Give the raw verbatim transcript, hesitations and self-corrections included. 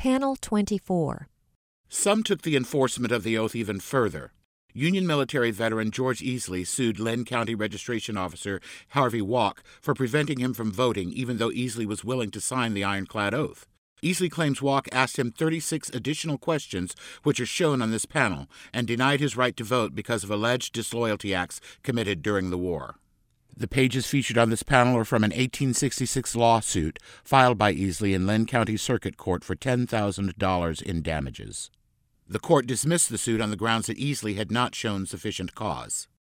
Panel twenty-four. Some took the enforcement of the oath even further. Union military veteran George Easley sued Linn County Registration Officer Harvey Walk for preventing him from voting even though Easley was willing to sign the ironclad oath. Easley claims Walk asked him thirty-six additional questions, which are shown on this panel, and denied his right to vote because of alleged disloyalty acts committed during the war. The pages featured on this panel are from an eighteen sixty-six lawsuit filed by Easley in Linn County Circuit Court for ten thousand dollars in damages. The court dismissed the suit on the grounds that Easley had not shown sufficient cause.